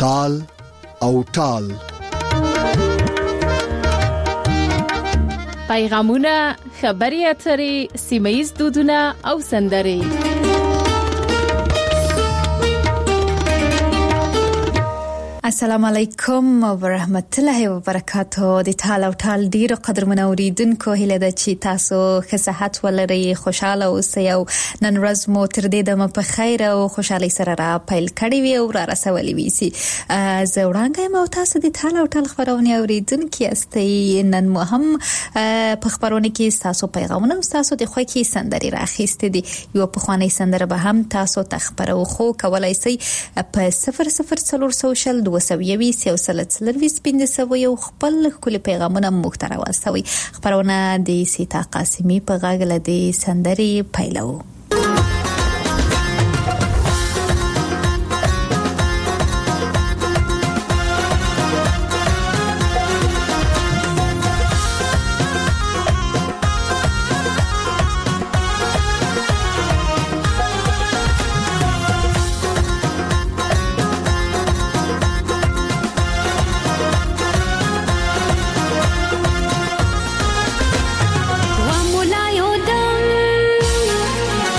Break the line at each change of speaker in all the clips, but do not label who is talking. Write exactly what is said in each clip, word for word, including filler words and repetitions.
تال او ټال.
پیغامونه، خبري اترې، سیمه‌ییز دودونه او سندرې.
السلام علیکم ورحمت الله وبرکاته. د ټال او ټال ډیرو قدرمنو اوریدونکو، هیله ده چې تاسو ښه صحت ولرئ، خوشاله اوسئ او نن ورځ مو تر دې دمه په خیر او خوشحالۍ سره را پیل کړی وي او را رسولي وي سي. زه وړاندې یم او تاسو د ټال او ټال خبرونه اوریدونکي استئ. نن مو هم په خبرونه کې تاسو پیغامونه او تاسو د خوښي سندرې راخېستې دي. یو په خواني سندره به هم تاسو تخبرو خو کولای سي په صفر صفر څلور سوشل وسوي سیو سلت سلوي سپین سوي او خپل خپل پیغامونه محتوا واستوي. خبرونه د سیتا قاسمی په غاګل د سندري پیلو.
Wa mula yo dam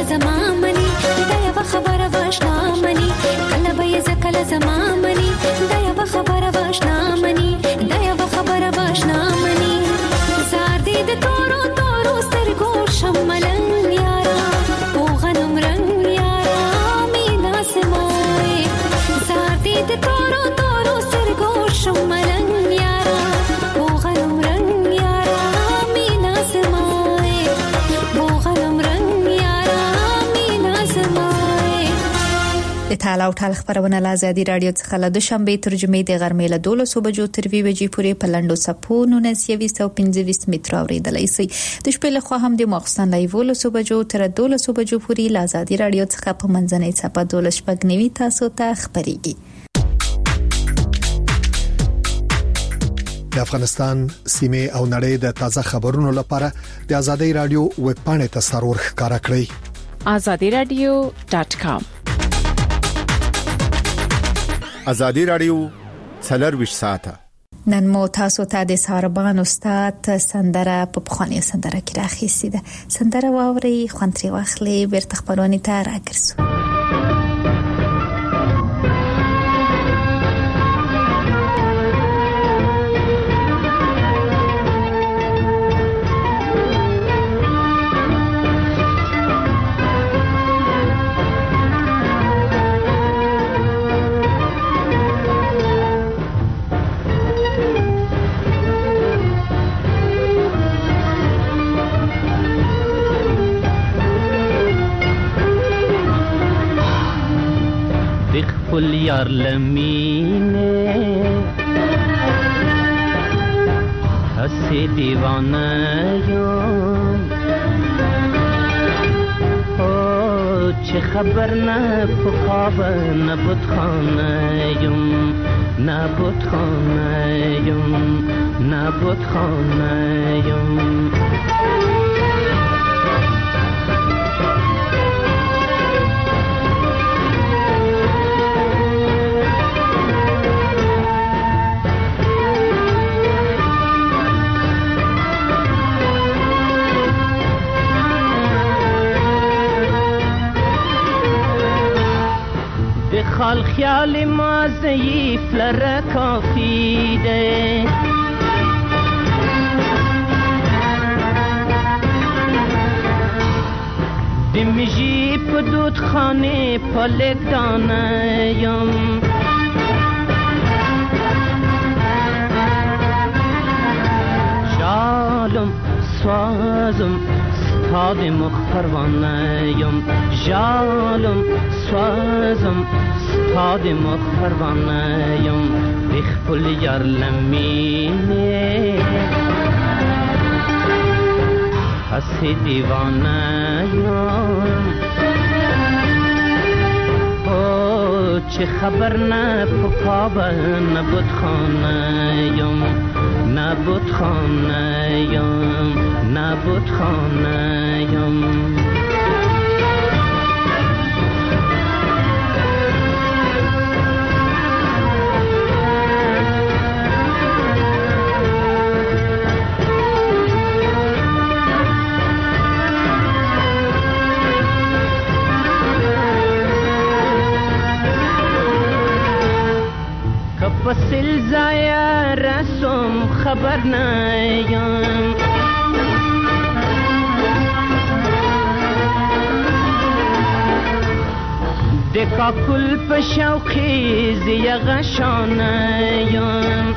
کله زما منی دا یو خبره واشنا منی کله به ز کله زما منی دا یو خبره واشنا منی دا یو خبره واشنا منی زار دې د تورو تورو سترګو شملنګ یارا او غنم رنگ یارا مینا سمای زار دې د تورو تورو سترګو شملنګ یارا او غنم رنگ یارا مینا سمای او غنم رنگ یارا مینا سمای
د تعالی او تعالی خبرونه له ازادي رادیو څخه له دوشنبه ترجمه د غرمې له دولسو بجو تر وی بجې پورې په لندو سپو نونس یويس او پنځه متر اوریدلای شي د شپې له خوا هم د مخستان لایو له بجو تر دولسو بجو پورې له ازادي رادیو څخه په منځنۍ صفه دولس شپږنوي تاسو ته خبريږي.
د افغانستان سیمه او نړۍ د تازه خبرونو لپاره د ازادي رادیو ویب پاڼه ته سرور ښکارا کړئ
azadi radio dot com.
ازادي رادیو څلور ویشت ساعته
نن مو تاسو ته د ساربان استاد سندره په بخاني سندره کې راخېسي ده سندره واوري خوانتري واخلي بیرته خبرونه ته راګرځو.
خپل یار لمینه هستی دیوانه یم او چه خبر نه په خواب نه بتخانه یم نه بتخانه یم نه بتخانه یم خال خیال ما ضعیف لره کافی ده دمیجی پا دود خانه پالک دانه یم جالم سوازم ستاد مخ پروانه یم جالم سوازم ستاد مخ پروانه یم بخپل یار لمینه هستی دیوانه یم او چه خبر نه پاپا نه بودخانه یم نه بودخانه یم نه بودخانه یم وسیل زایا رسم خبر نیم دکا کل په شوقی زی غشانیم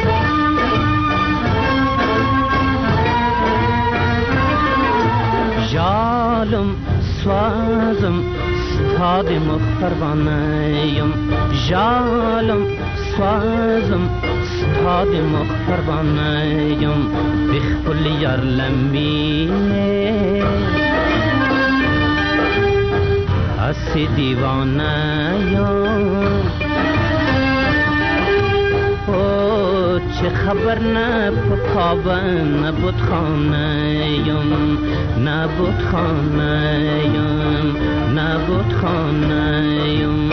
جالم سوازم ستاد مخ پروانیم جالم سوازم ستاد مخ پروانیم بخپل یار لمینه اسی دیوانیم او چه خبر نه پاپا نه بودخانیم نه بودخانیم نه بودخانیم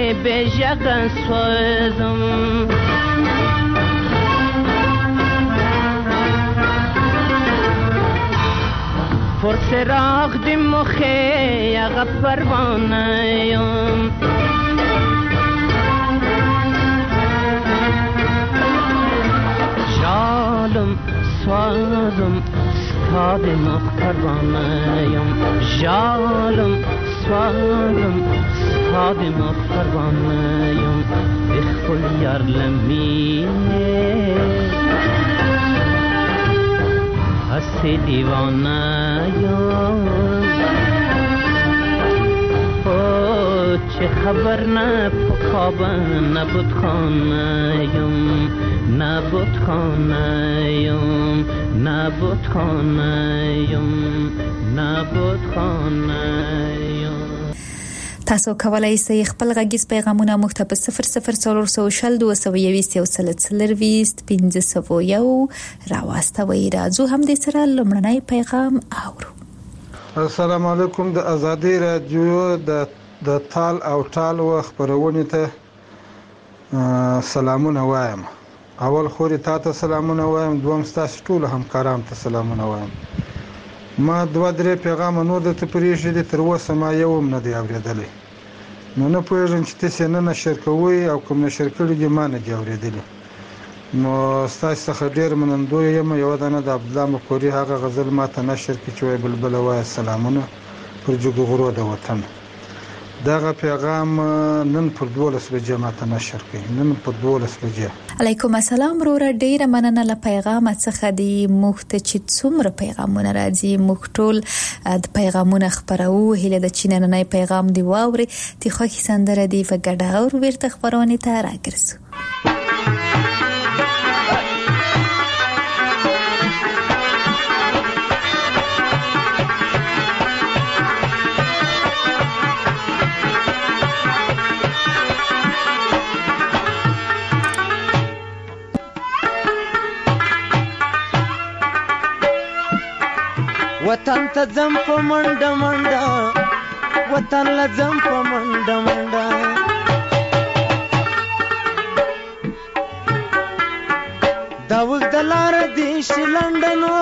بیژق سوزم پر سراغ دی مخی اغا پروانیم جالم سوالم ستاد مخ پروانیم جالم سوالم ستاد مخ پروانیم بخل یار لمیه هستی دیوانه یم او چه خبر نه پخواب نبود خانه یم نبود خانه یم نبود خانه یم نبود خانه یم.
تاسو کولای شئ خپل غږیز پیغامونه موږ ته په صفر صفر څلور سوه شل دوه سوه یوویشت یو سل څلرویشت پنځه سوه یو راواستوئ. راځو هم دې سره لومړنی پیغام اورو.
السلام علیکم. د ازادي رادیو د د تال او ټال و خبرونه ته سلامونه وایم. اول خوري تاسو سلامونه وایم، دوم تاسو ټول همکارانو ته سلامونه وایم. ما دوه درې پیغام نور د تپریش دي تر اوسه ما یو هم نه دی اوریدلی. نو نه پوهیږم چې تاسو نه نشر کوئ او کوم نشر کړي دي ما نه دی اوریدلی. نو تاسو څخه ډیر منندوی یم. یو دانه د عبدالله مکوري هغه غزل ما ته نشر کړي چې وای بلبل وای سلامونه پر جګو غرو د وطن. دغه پیغام نن پر دولس بجې ما ته نشر کړي، نن پر دولس بجې.
علیکم السلام وروره، ډیره مننه له پیغام څخه. دی موږ ته چې څومره پیغامونه راځي موږ ټول د پیغامونه خبرو. هله د چیننې پیغام دی واوري تی خوښي سندره دی په ګډه او ورته خبرونه ته راګرځو.
وطن ته ځم په منډه منډه، وطن له ځم په منډه منډه، دا اوږده لاره دې شي لنډنو،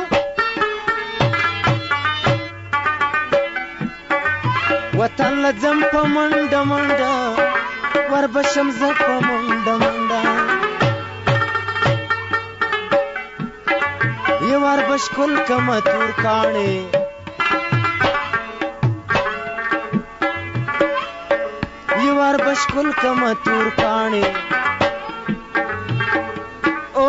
وطن له ځم په منډه منډه، وربشم زه په منډه منډه، یوار بشکل کما تور کاڼې، یوار بشکل کما تور کاڼې، او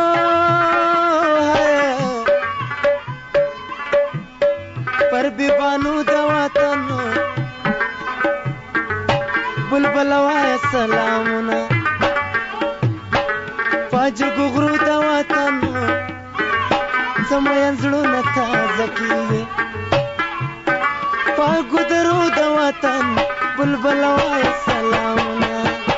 پر بیبانو د وطن بلبل وای سلامونه، پاجګو غرو د وطن سمين زړونه تازه کیږي، پاګو درو د وطن بلبل وای سلامونه.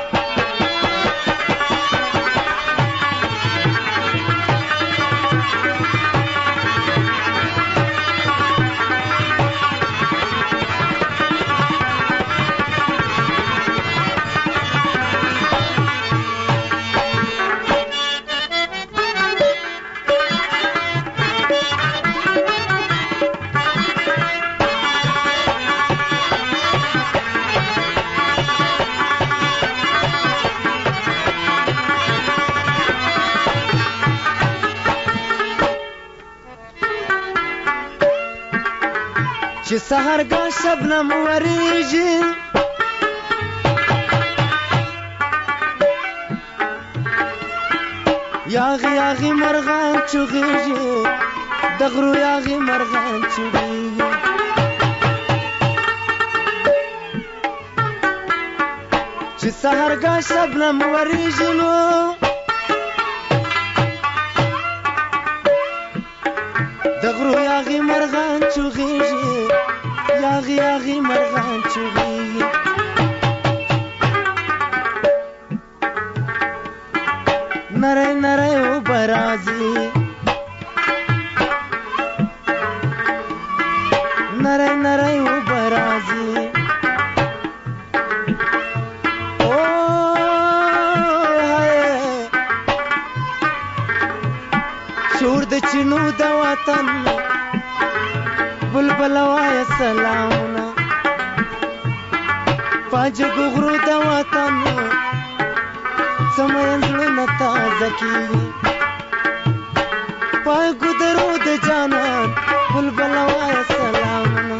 چې سحرګاه شبنم وریږي، یاغي یاغي مرغان چغېږي، د غرو یاغي مرغان چغېږي، چې سحرګاه شبنم وریږي نو د غرو یاغي مرغان چغېږي، یاغي یاغي مرغان چغېږي، نری نری اوبه راځي، نری نری اوبه راځي، شور د چینو د وطن بلبل وای سلامونه پاج غغرو د وطن سمین زړه تازه کیږي پای ګدرو د جانان بلبل وای سلامونه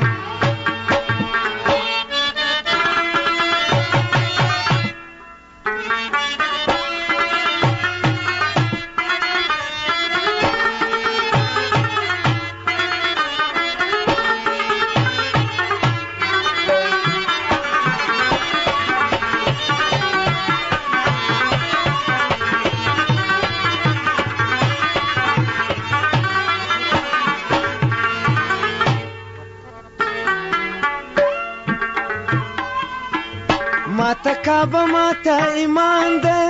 ماتا کعبه ماتا ایمان ده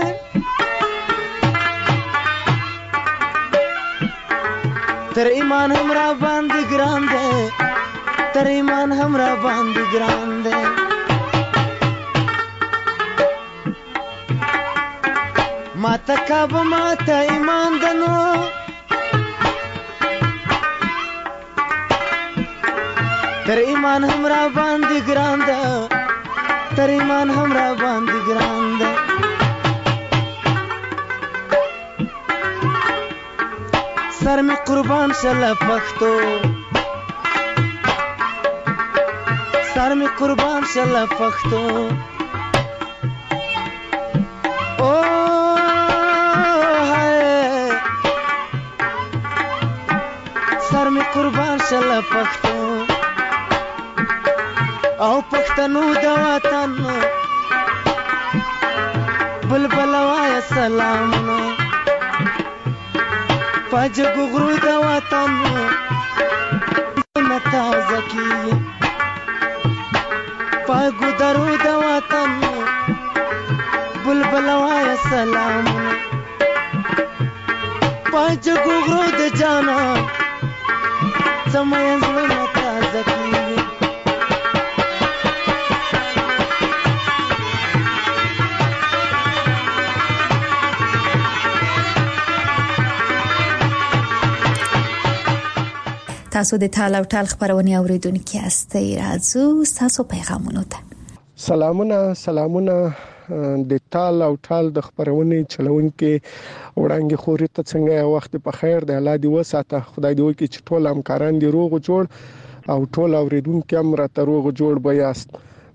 تر ایمان هم را باندې ګران ده تر ایمان هم را باندې ګران ده ماتا کعبه ماتا ایمان ده نو تر ایمان هم را باندې ګران ده تر ایمان هم را باندې ګران ده سر می قربان شله پښتو سر می قربان شله پښتو او هاي سر می قربان شله پښتو او پښتنو د وطن بلبل وای سلامونه پاج غغرو د وطن تازه کیږي پای ګدرو د وطن بلبل وای سلامونه پاج غغرو د جانا سمین زړه تازه کیږي
تاسو د ټال او ټال خبرونه اوریدونکو یاستئ راځو تاسو پیغامونه ته
سلامونه سلامونه د ټال او ټال د خبرونه چلونکو وړاندې خوري ته څنګه وخت په خیر د الله دی وساته خدای دی وکړي چې ټول همکاران دی روغ جوړ او ټول اوریدونکو هم راته روغ جوړ بیاست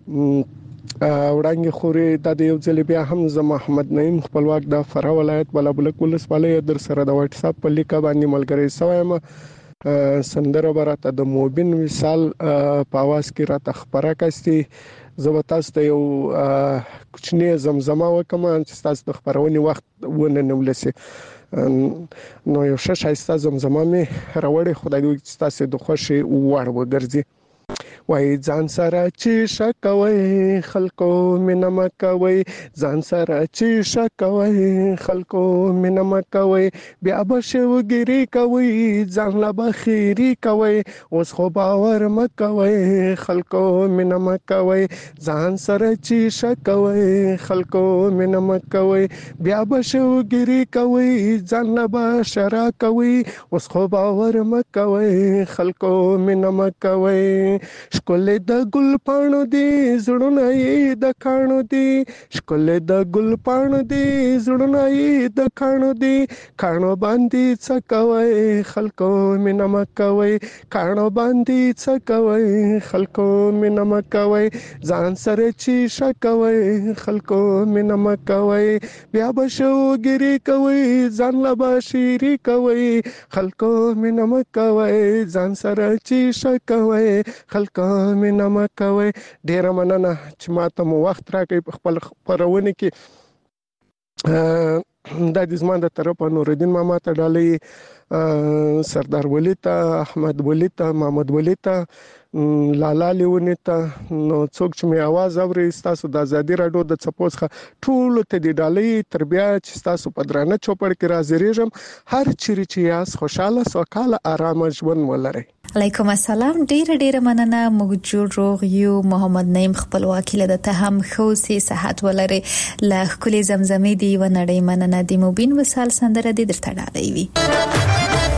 وړاندې خوري د یو ځل بیا هم ز محمد نعیم خپلواک د فراه ولایت بلابلک ولسوالۍ در سره د واتس اپ په لیکه باندې ملګری سوایم سندره برته د موبین مثال په आवाज کې را تخبره کستي زبتاست یو کوچنی زمزمه وکم چې تاسو د خبرونې وخت ونه نولسي نو یو شایسته زمزمه می راوړې خدای دې تاسو د خوشي وړ وګرځي وای ځان سره چې شکوي خلکو مینه کوي ځان سره چې شکوي خلکو مینه کوي بیا به شوګری کوي ځان لا بخیری کوي اوس خو باور مکوي خلکو مینه کوي ځان سره چې شکوي خلکو مینه کوي بیا به شوګری کوي ځان لا بشرا کوي اوس خو باور مکوي خلکو مینه کوي شکل د ګل پاڼو دی زړونه یې د کانو دی شکل د ګل پاڼو دی زړونه یې د کانو دی کانو باندې څه کوي خلکو مینه مکوي کانو باندې څه کوي خلکو مینه مکوي ځان سره چې شکوي خلکو مینه مکوي بیا به شوګری کوي ځان لا بشری کوي خلکو مینه مکوي ځان سره چې شکوي خلکو مینه مکوي ډیر مننه چې ماته مو وخت راکړی په خپل خبرونه کې د دې زما د طرفه نورالدین ماما ته ډالۍ سردار ولی ته احمد ولی ته محمد ولی ته لالا لیونی ته نو څوک چې می आवाज اوري تاسو د ازادي رادیو د چپوس ټول ته دی ډالۍ تربیه چې تاسو په درانه چوپړ کې راځریږم هر چیرې چې یاس خوشاله سوکاله آرام ژوند ولرئ
علیکم السلام ډیر ډیر مننه موږ جوړ روغ یو محمد نعیم خپلواکي له ته هم خو سي صحت ولري له کلی زمزمې دی و نړۍ مننه دی مبین وسال سندره دي درته ډالۍ وي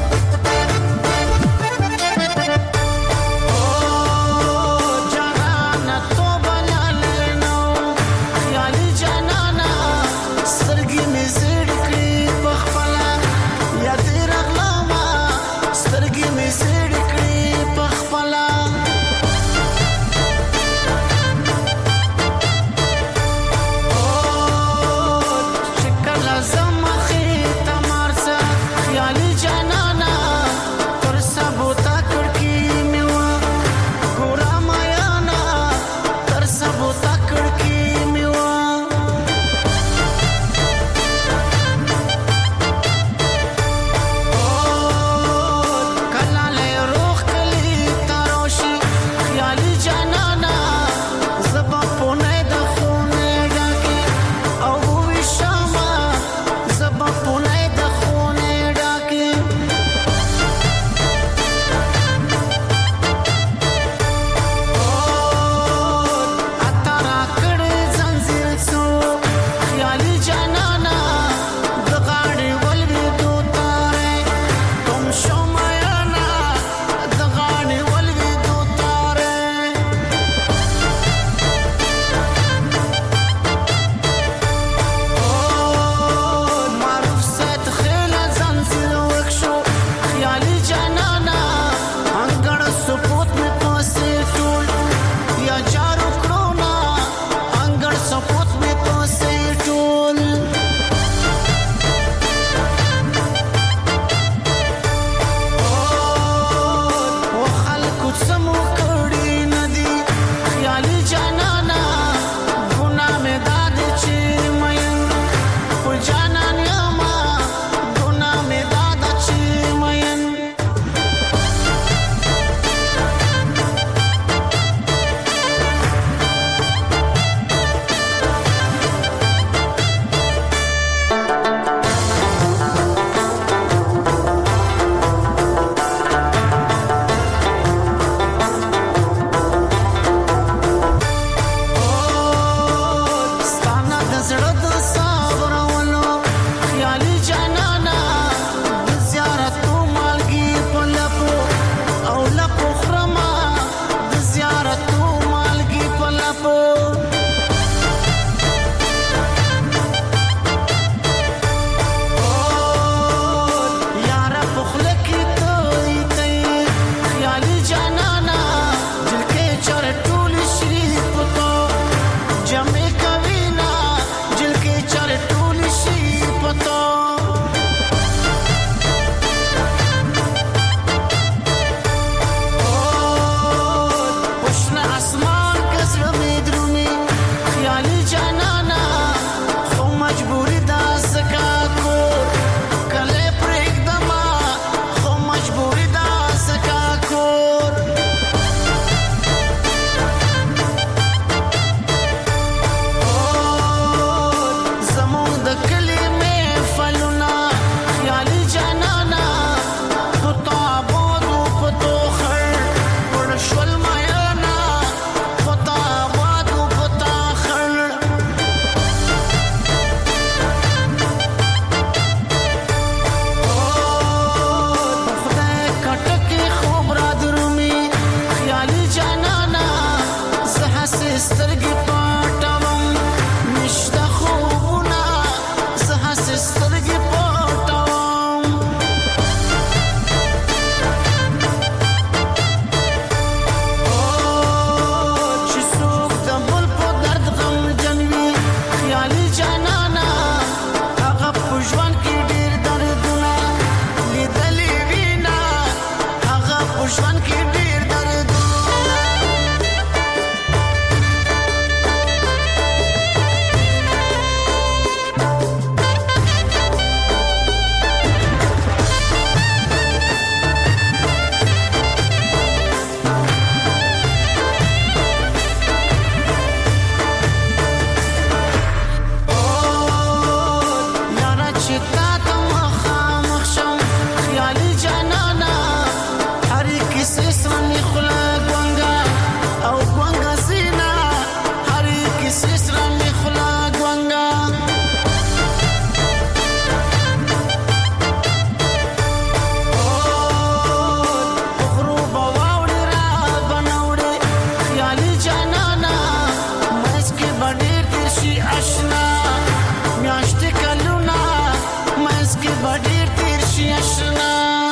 کې بډیر تیر شي آشنا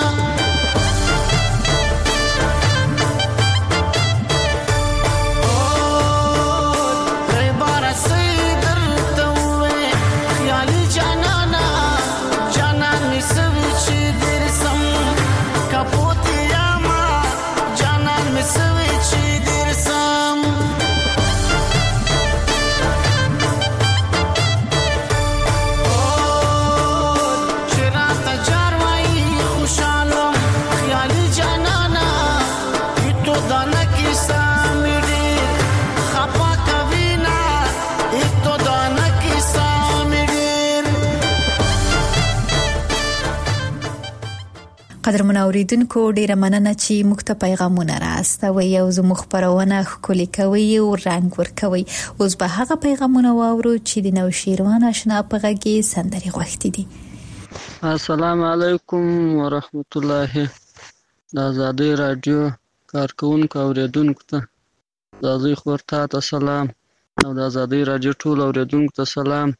قدرمن اوریدونکو ډیره مننه چې موږ ته پیغامونه راستوي او زموږ خبرونه خولي کوي او رنگ ور کوي. اوس به هغه پیغامونه واورو چې د نوشیروان آشنا په غږی سندري غوښتي دي.
السلام علیکم ورحمت الله. د آزادی رادیو کارکونکو اوریدونکو ته د ازي خورتا ته سلام او د آزادی رادیو ټول اوریدونکو ته سلام.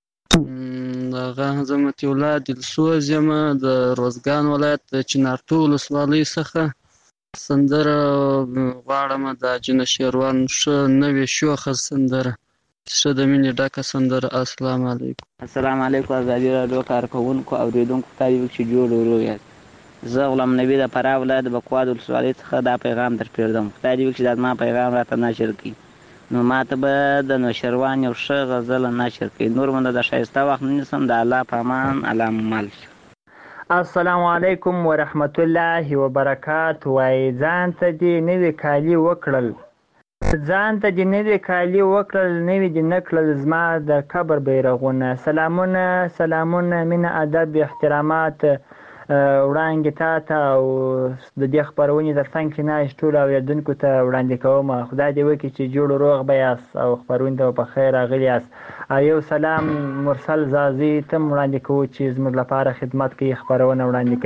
دغه حضرت اولاد السوز یم د روزګان ولایت د چنارتو ولسوالۍ څخه سندره غواړم د جنشیروان ښه نوې شوخه سندره ښه د مینې ډکه سندره. السلام علیکم.
السلام علیکم آزادی رادیو کارکونکو اوریدونکو ته چې جوړ ورو یاست. زه غلام نبی د فراه ولایت د بکواد ولسوالۍ څخه دا پیغام در پیردم. خدای دې وکړي چې ما پیغام راته نشر کړي نو ماته به د نوشیروان یو ښه غزل نشر کړي. نور منده د ښایسته وخت نیسم د الله په امان الله مل.
السلام علیکم ورحمت الله وبرکاته. وای ځان ته دې نوې کالي وکړل ځان ته دې نوې کالي وکړل نوې دې نکړل زما د قبر بیرغونه. سلامونه سلامونه مینه ادب احترامات وړاندې تا ته او د دې خبرونې تر څنګ کې ناست ټول اوریدونکو ته وړاندې کوم. خدای دې وکړي چې جوړ روغ به یاست او خبرونې ته په خیر راغلي یاست. یو سلام مرسل زازي ته وړاندې کوو چې زموږ لپاره خدمت کوي خبرونه وړاندې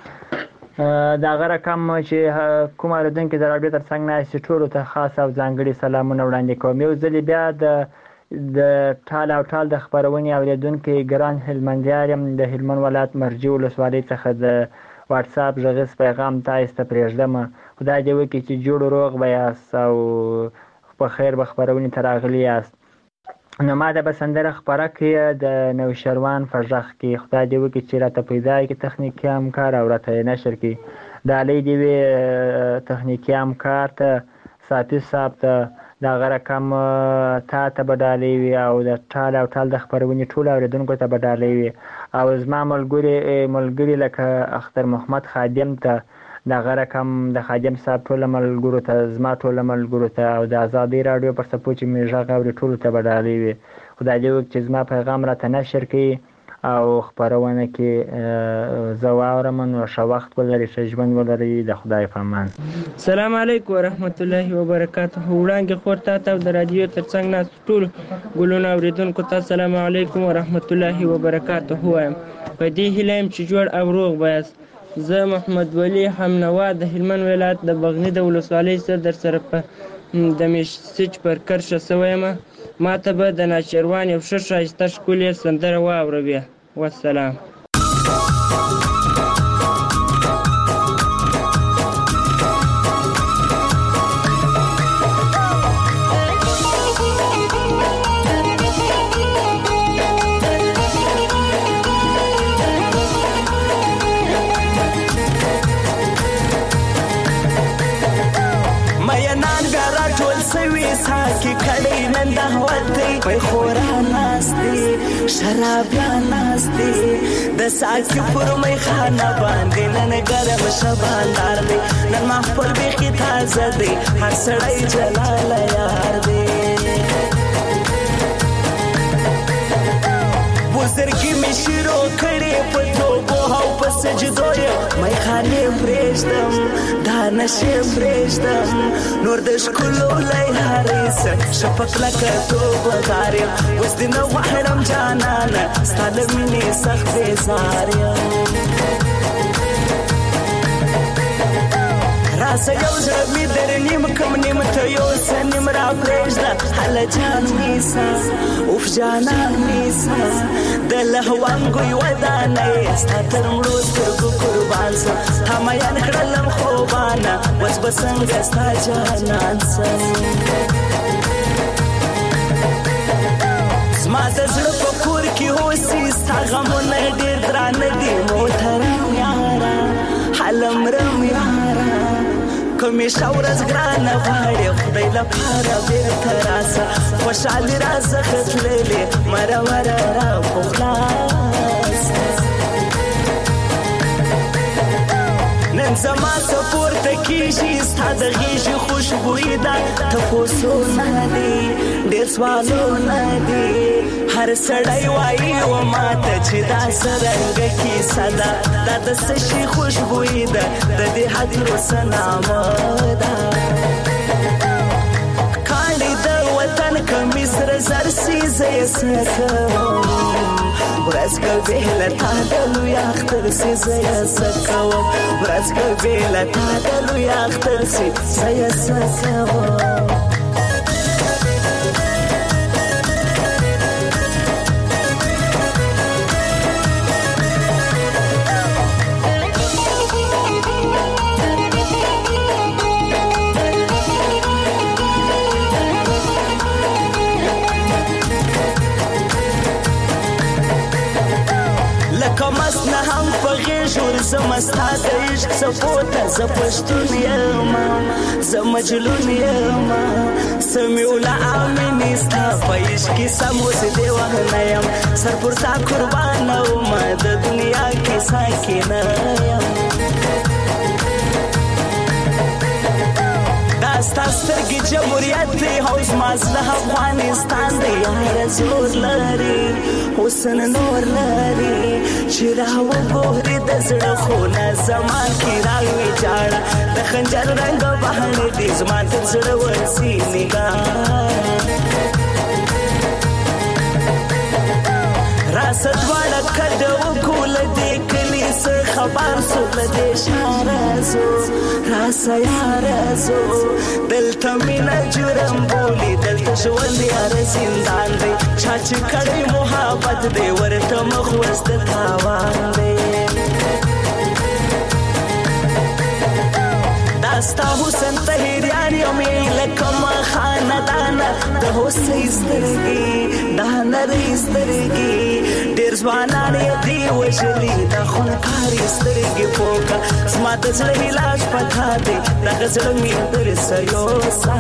کوي. د هغه رقم چې کوم اوریدونکي د راډیو تر څنګ ناست ټولو ته خاص او ځانګړي سلامونه وړاندې کوم. یو ځل بیا د د ټال او ټال د خبرونې اوریدونکي ګران هلمندیار یم د هلمند ولایت مرجو ولسوالۍ څخه د واتس اپ غږیز پیغام تاسو ته پرېږدم. خدای دې وکړي چې جوړ روغ به یاست او په خیر به خبرونې ته راغلي یاست. نو ما ته به سندره خپره کړي د نوشیروان په غږ کې. خدای دې وکړي چې راته پیدا کړي تخنیکي همکار او راته نشر کړي. د علي دې وي تخنیکي همکار ته صافي صاحب ته د هغه رقم تا ته به ډالۍ وي او د ټال او ټال د خپرونې ټولو اوریدونکو ته به ډالۍ وي او زما ملګري ملګري لکه اختر محمد خادم ته د هغه رقم د خادم صاحب ټولو ملګرو ته زما ټولو ملګرو ته او د آزادۍ راډیو پر څپو چې مې غږ اوري ټولو ته به ډالۍ وي. خدای دې وکړي چې زما پیغام راته نشر کړي او خبرونه کې زه واورم نو ښه وخت ولري ښه ژوند ولري د خدای په امان. السلام علیکم ورحمت الله وبرکاته. وړاندې خور تا ته د رادیو تر څنګ ناست ټول ګلونه اوریدونکو ته السلام علیکم ورحمت الله وبرکاته وایم. په دې هیله یم چې جوړ او روغ به یاست. زه محمد ولی حمنوا د هلمند ولایت د بغنی د ولسوالۍ سره در سره په د میشچ پر کرښه سوی یم. ما ته به د نوشیروان یو ښه ښایسته ښکلې سندره واوروي. والسلام.
پای خورا ناستی شرابیا ناستی د ساکی پر می خانه باندې نن ګرم شباندار دی نن محفل بیخی تازه دی هر سړی جلال یار دی بزرگی می شروع کړي په توبو او په سجدو می خانه پرېږدم دا نشه پرېږدم نور د ښکلو لای حریص شپک لکه توبه دار یم اوس دې نه غواړم جانانه ستا له مینې سخت بیزار یم راسه یو زړه مې در نیم کم نیم ته یو څه نیم را پرېږده هله جان نیسه اوف جانان نیسه د لهوانګوی ودانه یې ستا تر مړو سترګو قربان سم تا میان کړلم خوبانه اوس به څنګه ستا جانان سم زما د زړه په کور کې اوسي ستا غمونه ډېر درانه دي محترم یاره هلمرم یاره کمیشه ورځ ګرانه غواړې خدای لپاره بېرته راسه خوشحالي راڅخه تللې مرمره را په خلاصه نن زما څه پورته کېږي ستا د غېږې خوشبویي ده تپوسونه دي ډېر سوالونه دي هر سړی وایي و ماته چې دا څرنګه کیسه ده دا د څه شي خوشبویي ده د دې هدیرو څه نامه ده کاڼي د وطن کمیس سره زر سي زه یې څه کوم ورځ که بېله تا د لوی اختر سي زه یې څه کوم ورځ که بېله تا د لوی اختر سي زه یې څه کوم مست نه هم په غېږ ورځم ستا د عشق څپو ته زه پښتون یم زه مجنون یم سمیوله امینې ستا په عشق کې سم اوس دې وهنه یم سر پر تا قربانه ومه د دنیا کې ساکنه یم دا ستا سترګې جمهوریت دی او زما زړه افغانستان دی یاره زور لري حسن نور لري چې راوګورې د زړه خونه زما کې راویجاړه د خنجر رنګ بهانې دي زما تر زړه ورسي نګاره راسه دواړه کډه وکړو له دې کلي څه خبر سو له دې ښاره ځو راسه یاره ځو دلته مینه جرم بولي دلته ژوند یاره زندان دی چا چې کړی محبت دی ورته مخ اوس د تاوان دی دا ستا حسن طهیریان یمې لکه ما خاندانه د هوسۍ سترګې دا نرۍ سترګې ډېر ځوانان یې دي وژلي دا خونکارې سترګې پوکه زما د زړه علاج پتا دی دغه زړه مې درسه یوسه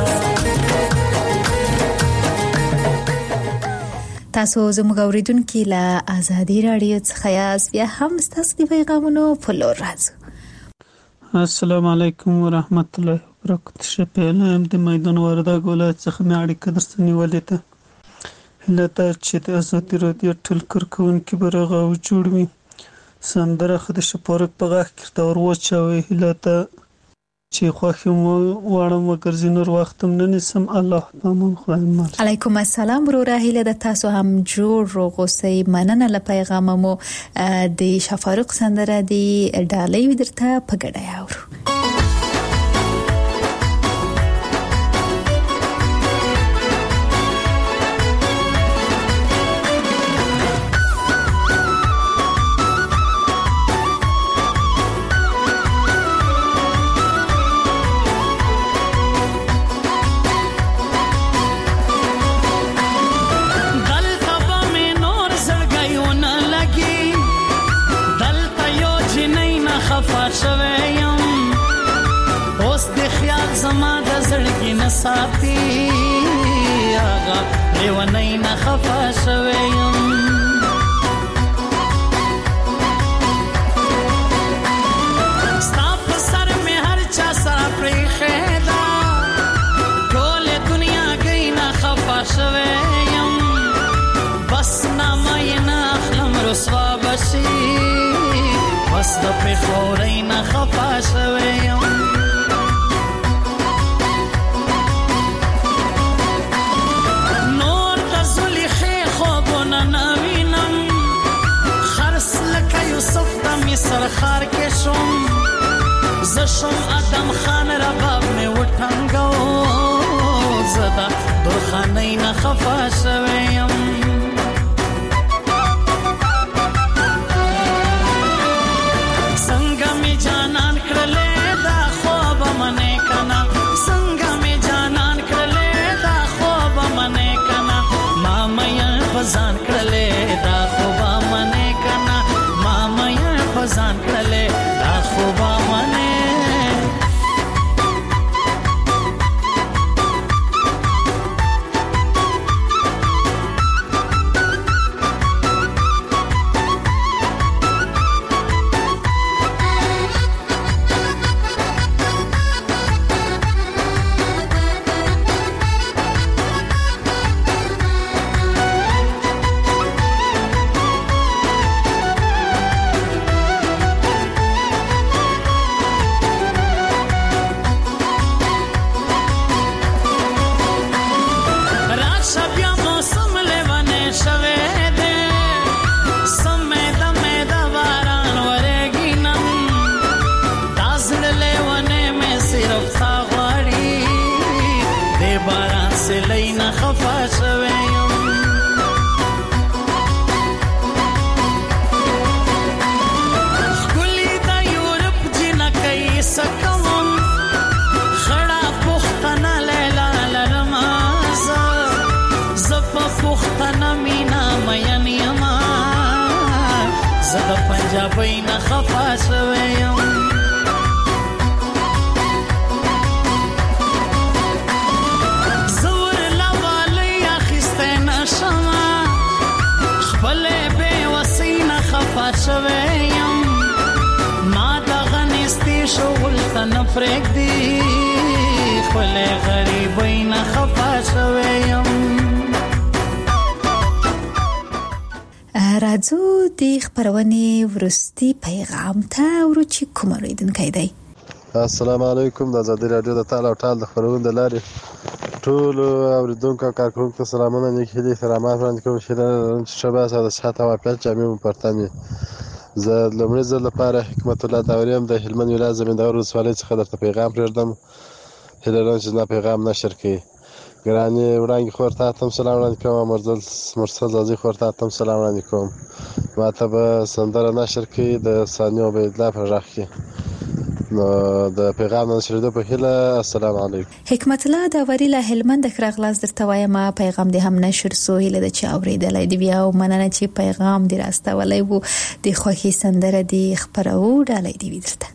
تاسو زموږ اوریدونکي له ازادي راډیو څخه یاست بیا هم ستاسو د پیغامونو په لور راځو
السلام علیکم ورحمت الله وبرکاته شپېلم د میدان وردګ ولایت څخه مې اړیکه درته نیولې ده هیله ده چې د ازادي راډیو ټول کارکوونکي به رغاو جوړ وي سندره خو د شپارک په غږ کې ورته ور واچوئ هیله ده چې خوښې مو واړم وګرځي نور وخت هم نه نیسم الله پامان خدای مال
علیکم السلام وروره هیله ده تاسو هم جوړ روغ اوسئ مننه له پیغام مو د شفارق سندره دی ډالۍ درته په ګډه اورو
ساتي هغه لیونی نه خفه شوی یم ستا په سر مې هر چا سره پریښې ده ټولې دنیا کې نه خفه شوی یم بس نامه یې نه اخلم رسوا به شي بس د پېښورۍ نه خفه شوی یم سرخار کې شوم ز زشم ادم خان رباب می وټنګو زدا درخانه نه خفا شویم څنګه می جانان کړلې دا خوب منې کنا څنګه می جانان کړلې دا خوب منې کنا ما مې فزان کړلې دا خوب منې کنا ما مې فزان کړلې دا خوب منې پنجابی نه خفا شویم زور لوالی اخیسته نشما خپل بے وسی نه خفا شویم ما دغه نستی شغل ته نه پرېږدي خپل غریبی نه خفا شویم
راځو د خبرونې ورستي پیغام ته ورچې کوم اوریدونکي دی.
السلام علیکم. د آزادي رادیو د تعال او ټال د خبرونې د لارې ټول اوریدونکو او کارکونکو ته سلامونه نیک هیلې احترامات وړاندې کوم چې د شباس او د صحت او عافیت جامع مو پرتنې. زه لومړي ځل لپاره حکمت الله داوریم د هلمند ولایت زمینداور ولسوالۍ څخه درته پیغام پرېږدم. هیله لرم چې زما پیغام نشر کړي. ګرانې وړانګې خور ته هم سلام وړاندې کوم. مرزل مرسل زازي خور ته هم سلام وړاندې کوم. ما ته به سندره نشر کړي د ثانیه عبیدالله په غږ کې. نو د پیغام نشریدو په هیله السلام علیکم.
حکمت الله داوري له هلمند خراغلاس درته وایم پیغام دې هم نشر سو هیله د چا اوریدلای دی بیا او مننه چې پیغام دې راستولای وو د خوښي سندره دې خبرو ډالۍ دی درته.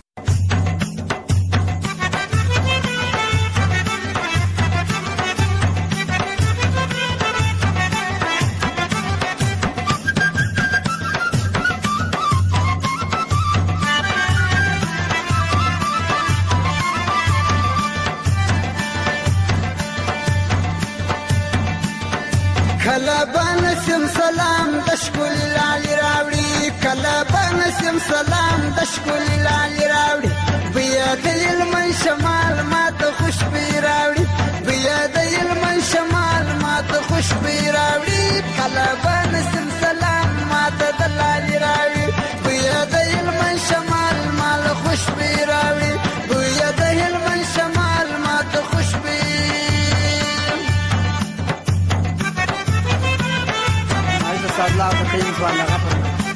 کله بنسم سلام د شکل لالی راوړي کله بنسم سلام د شکل لالی راوړي بیا د علمن شمال ماته خوشبي راوړي بیا د علمن شمال ماته خوشبي راوړي کله بنسم سلام ماته د لالی راوړي بیا د علمن شمال مال خوشبي راوړي بیا د علمن شمال ماته خوشبي الله تقيم ولا غفر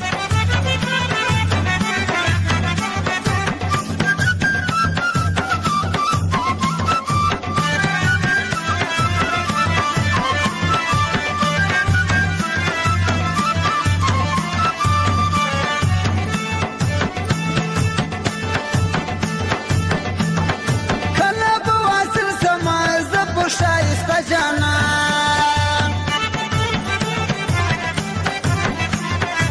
کله بواصل سما زب شایسته جانا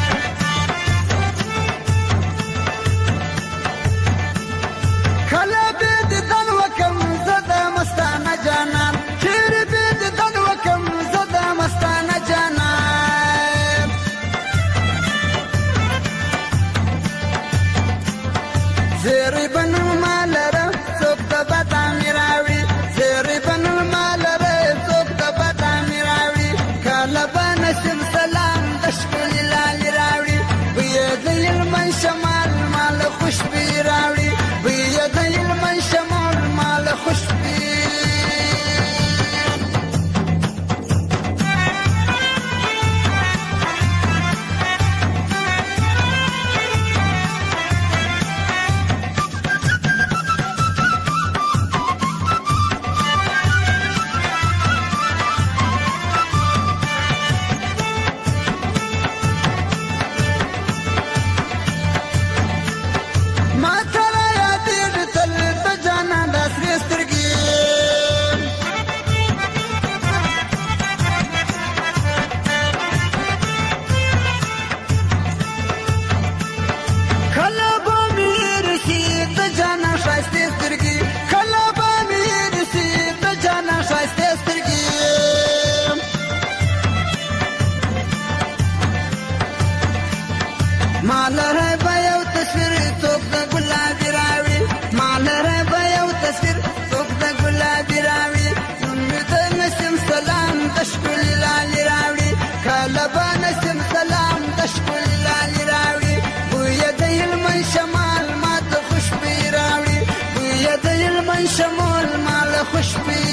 لره به یو تصویر څوک د ګلابي راوړي ما لره به یو تصویر څوک د ګلابي راوړي نوم د نسیم سلام د ښکلي لالي راوړي کله به نسیم سلام د ښکلي لالي راوړي بوی د هلمند شمال ما ته خوشبويي راوړي بوی د هلمند شمال ما له خوشبويي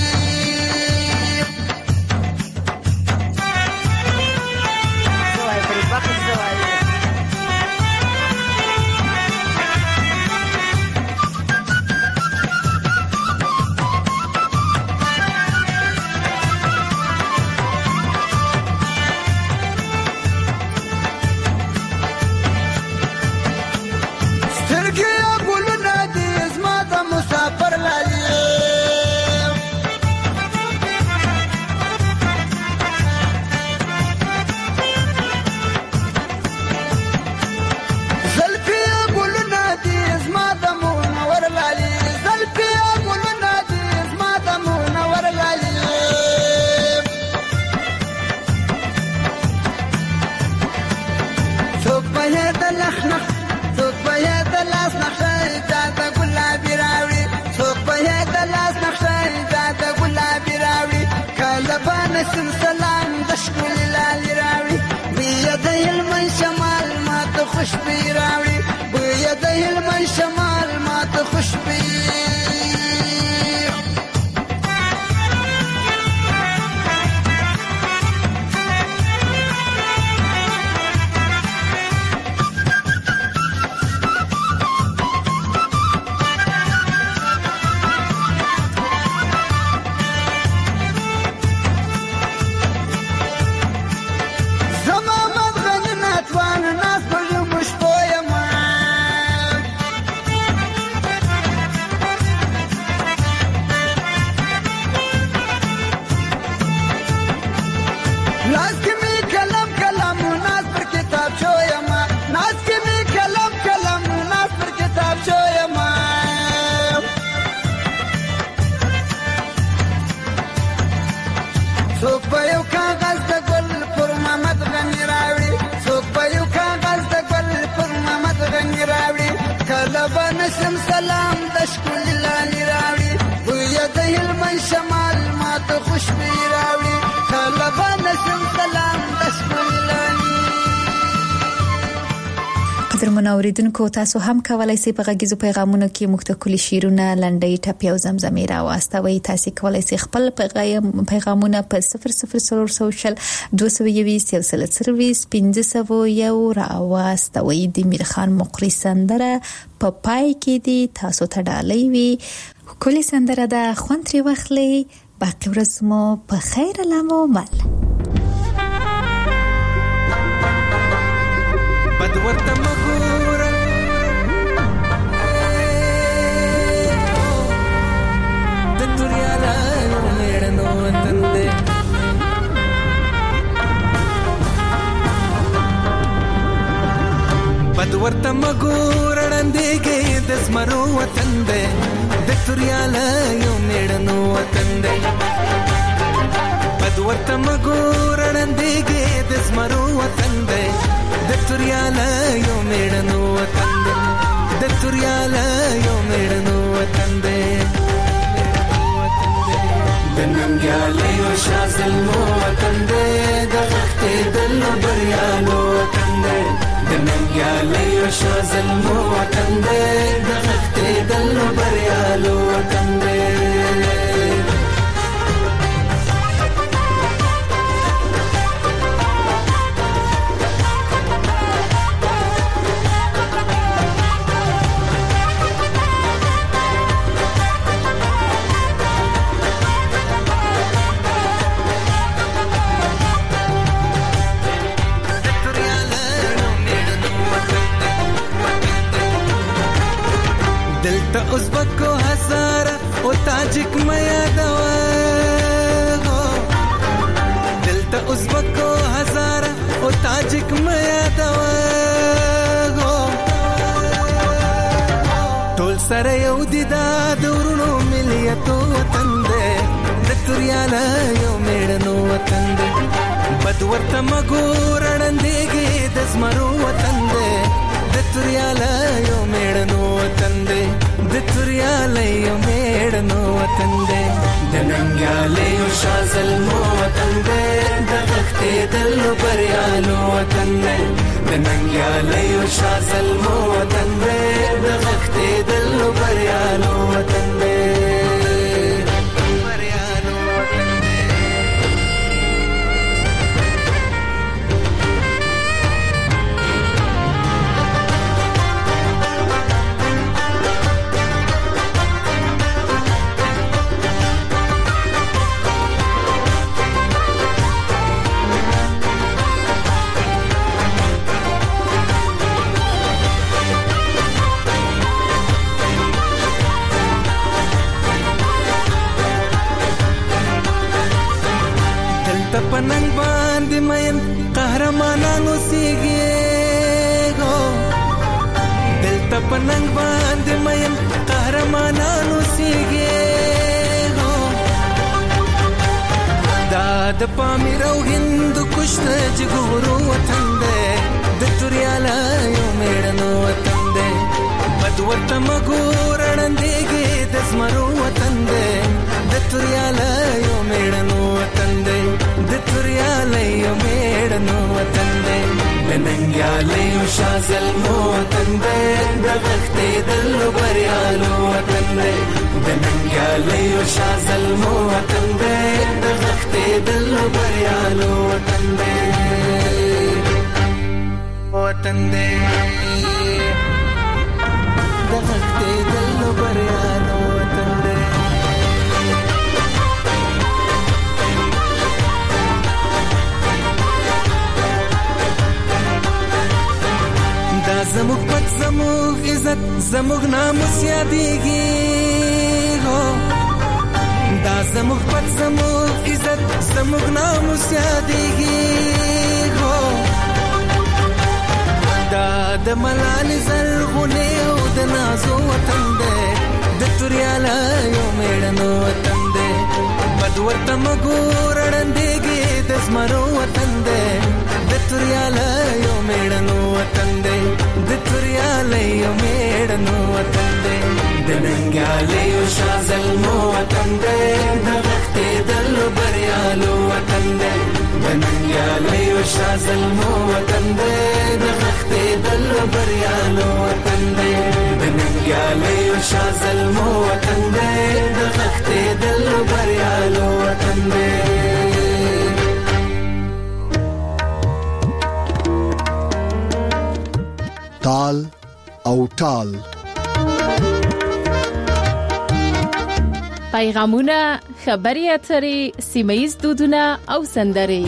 نسیم سلام د ښکلي لالي راوړي بوی د هلمند شمال ما ته خوشبويي راوړي بوی د هلمند شمال ما ته خوشبويي نسیم سلام د ښکلي لالي راوړي بوی د هلمند شمال ما ته خوشبويي راوړي کله به نسیم سلام د ښکلي لالي.
قدرمن اوریدونکو تاسو هم کولای شئ په غږیزو پیغامونو کې موږ ته کلی شیرونه لنډۍ ټپې او زمزمې راواستوئ. تاسو کولای شئ خپل پیغامونه په صفر صفر څلور سوشل دوه سوه یویشت یو سل سرویس پنځه سوه یو راواستوئ. د میرخان مقری سندره په پای کې دی تاسو ته ډالۍ وي. کلی سندره ده خوند ترې واخلئ. باقي ورځ مو په خیر لامو مل.
بد ورته مګوره د توریاله میړنو وطن دی بد ورته مګوره ړندېږي د زمرو وطن دی د توریاله یو میړنو وطن دی بد ورته مګوره ړندېږي د زمرو وطن دی د توریاله یو میړنو وطن دی د توریاله یو میړنو وطن دی د ننګیاله یو شازلمو وطن دی د غښتې دلو بریالو وطن دی د ننګیاله یو شازلمو وطن دی د غښتې دلو بریالو وطن دی ازبکو هزاره او تاجک میا دوا دلته ازبکو هزاره او تاجک میا دوا ټول سره یو دي دا دورونو مليتو وطن دی د توریاله یو میړنو وطن دی
بد ورته مګورړندېږي د زمرو وطن دی د توریاله یو میړنو وطن دی د توریاله یو میړنو وطن دی د ننګیاله یو شازلمو وطن دی د غښتېدلو بریالو وطن دی د ننګیاله یو شازلمو وطن دی د غښتېدلو بریالو وطن دی پننګ باندې مېن قهرمانانو سیږي دلته پننګ باندې مېن قهرمانانو سیږي دا د پامیر او هند کشت جګورو وطن دی د توریاله یو میړنو وطن دی بد ورته مګورړندېږي د زمرو وطن دی د توریاله یو میړنو وطن دی د توریاله یو میړنو وطن دی د ننګیاله یو شازلمو وطن دی د غښتېدلو بریالو وطن دی د ننګیاله یو شازلمو وطن دی د غښتېدلو بریالو وطن دی وطن دی د غښتېدلو بریالو وطن دی دا زموږ پت زموږ عزت زموږ ناموس یادېږي دا زموږ پت زموږ عزت زموږ ناموس یادېږي دا د ملالې زرغونې او د نازو وطن دی د توریاله یو میړنو وطن دی بد ورته مګورړندېږي د زمرو وطن دی د توریاله یو میړنو وطن دی د توریاله یو میړنو وطن دی د ننګیاله یو شازلمو وطن دی د غښتېدلو بریالو وطن دی د ننګیاله یو شازلمو وطن دی د غښتېدلو بریالو وطن دی د ننګیاله یو شازلمو وطن دی د غښتېدلو بریالو وطن دی
تال او ټال
پیغامونه خبري اترې سیمه‌ییز دودونه او سندرې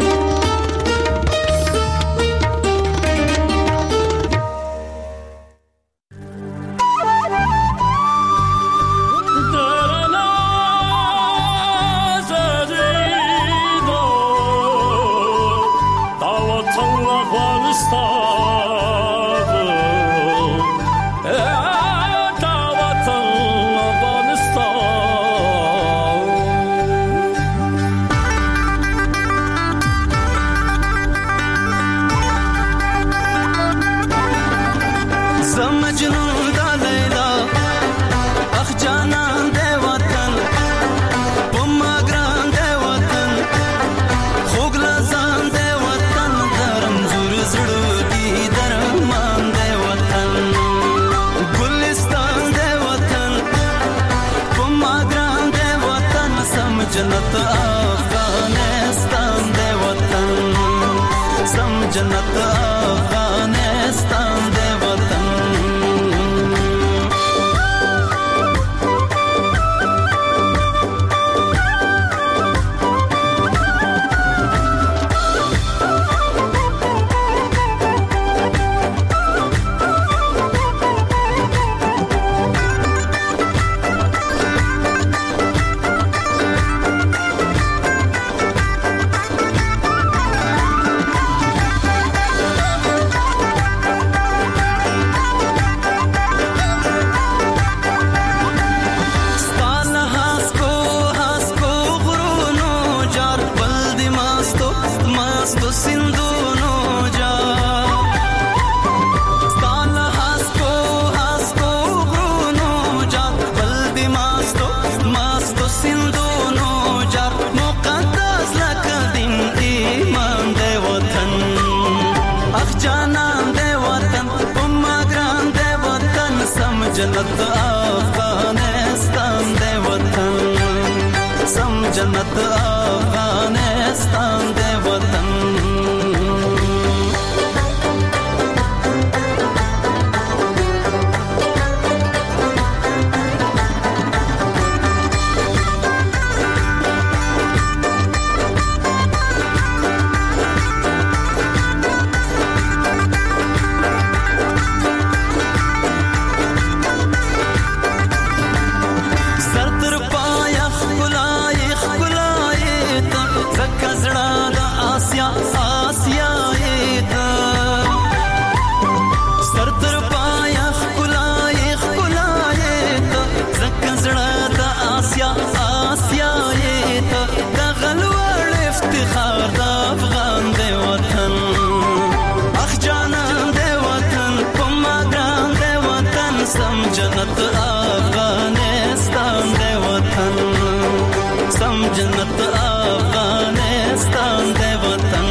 जन्नत अफगानिस्तान दे वतन सम जन्नत अफगानिस्तान दे वतन جنت افغانستان دے وطن جنت افغانستان دے وطن سم جنت افغانستان دے وطن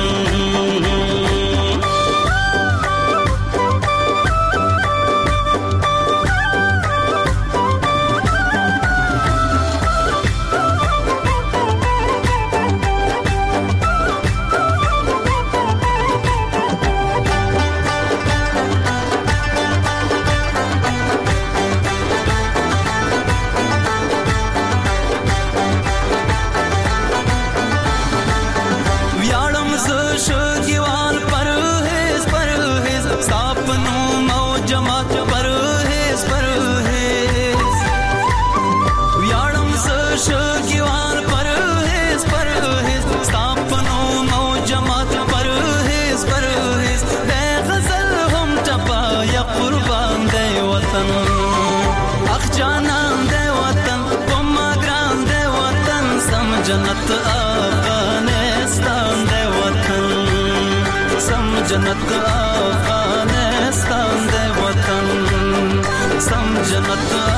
جنت افغانستان دے وطن سم جنت افغانستان دے وطن سم جنت